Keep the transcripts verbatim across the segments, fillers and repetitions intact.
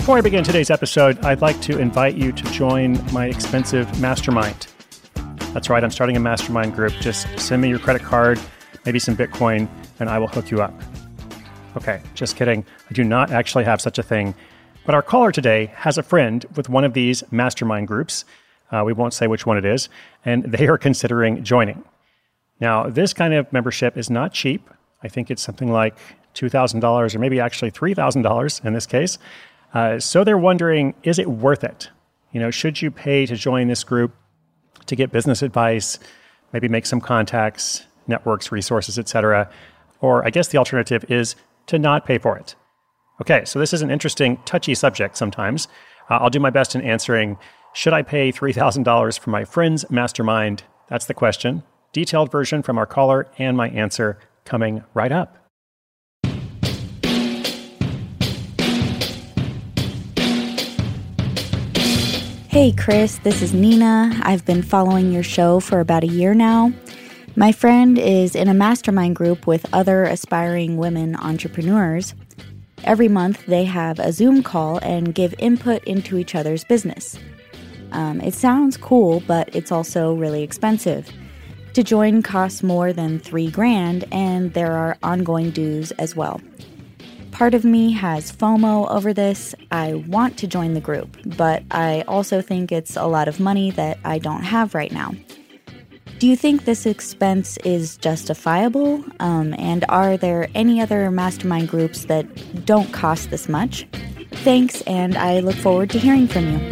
Before I begin today's episode, I'd like to invite you to join my expensive mastermind. That's right, I'm starting a mastermind group. Just send me your credit card, maybe some Bitcoin, and I will hook you up. Okay, just kidding. I do not actually have such a thing. But our caller today has a friend with one of these mastermind groups. Uh, we won't say which one it is, and they are considering joining. Now, this kind of membership is not cheap. I think it's something like two thousand dollars or maybe actually three thousand dollars in this case. Uh, so they're wondering, is it worth it? You know, should you pay to join this group to get business advice, maybe make some contacts, networks, resources, et cetera? Or I guess the alternative is to not pay for it. Okay, so this is an interesting, touchy subject sometimes. Uh, I'll do my best in answering, should I pay three thousand dollars for my friend's mastermind? That's the question. Detailed version from our caller and my answer coming right up. Hey Chris, this is Nina. I've been following your show for about a year now. My friend is in a mastermind group with other aspiring women entrepreneurs. Every month they have a Zoom call and give input into each other's business. Um, it sounds cool, but it's also really expensive. To join costs more than three grand, and there are ongoing dues as well. Part of me has FOMO over this. I want to join the group, but I also think it's a lot of money that I don't have right now. Do you think this expense is justifiable? Um, and are there any other mastermind groups that don't cost this much? Thanks, and I look forward to hearing from you.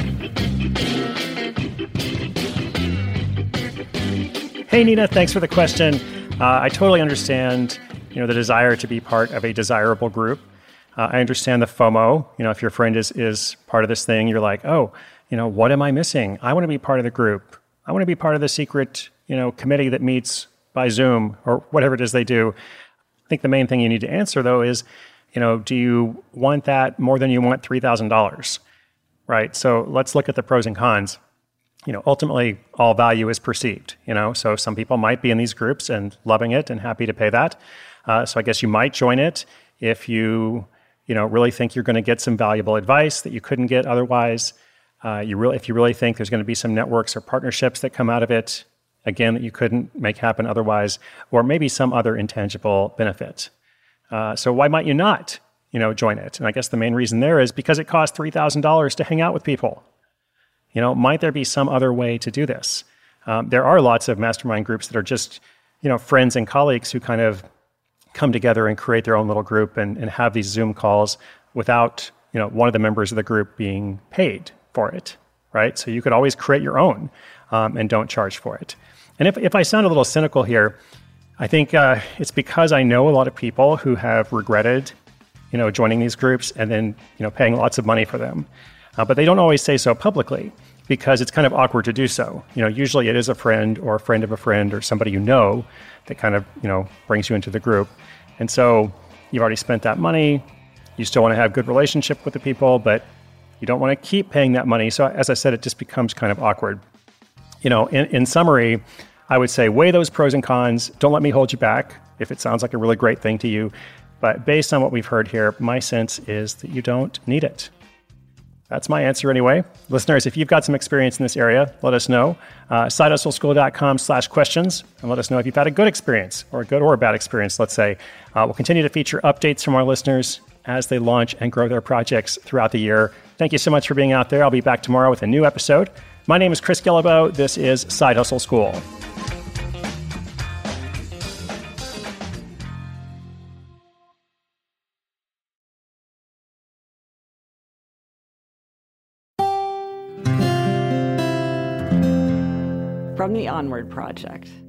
Hey, Nina, thanks for the question. Uh, I totally understand, you know, the desire to be part of a desirable group. Uh, I understand the FOMO. You know, if your friend is is part of this thing, you're like, oh, you know, what am I missing? I want to be part of the group. I want to be part of the secret, you know, committee that meets by Zoom or whatever it is they do. I think the main thing you need to answer, though, is, you know, do you want that more than you want three thousand dollars, right? So let's look at the pros and cons. You know, ultimately, all value is perceived, you know, so some people might be in these groups and loving it and happy to pay that. Uh, so I guess you might join it if you, you know, really think you're going to get some valuable advice that you couldn't get otherwise. Uh, you really, if you really think there's going to be some networks or partnerships that come out of it, again, that you couldn't make happen otherwise, or maybe some other intangible benefit. Uh, so why might you not, you know, join it? And I guess the main reason there is because it costs three thousand dollars to hang out with people. You know, might there be some other way to do this? Um, there are lots of mastermind groups that are just, you know, friends and colleagues who kind of come together and create their own little group and, and have these Zoom calls without, you know, one of the members of the group being paid for it, right? So you could always create your own um, and don't charge for it. And if, if I sound a little cynical here, I think uh, it's because I know a lot of people who have regretted, you know, joining these groups and then, you know, paying lots of money for them. Uh, but they don't always say so publicly because it's kind of awkward to do so. You know, usually it is a friend or a friend of a friend or somebody you know that kind of, you know, brings you into the group. And so you've already spent that money. You still want to have good relationship with the people, but you don't want to keep paying that money. So as I said, it just becomes kind of awkward. You know, in, in summary, I would say weigh those pros and cons. Don't let me hold you back if it sounds like a really great thing to you. But based on what we've heard here, my sense is that you don't need it. That's my answer anyway. Listeners, if you've got some experience in this area, let us know. Uh, sidehustleschool.com slash questions, and let us know if you've had a good experience, or a good or a bad experience, let's say. Uh, we'll continue to feature updates from our listeners as they launch and grow their projects throughout the year. Thank you so much for being out there. I'll be back tomorrow with a new episode. My name is Chris Guillebeau. This is Side Hustle School. From the Onward Project.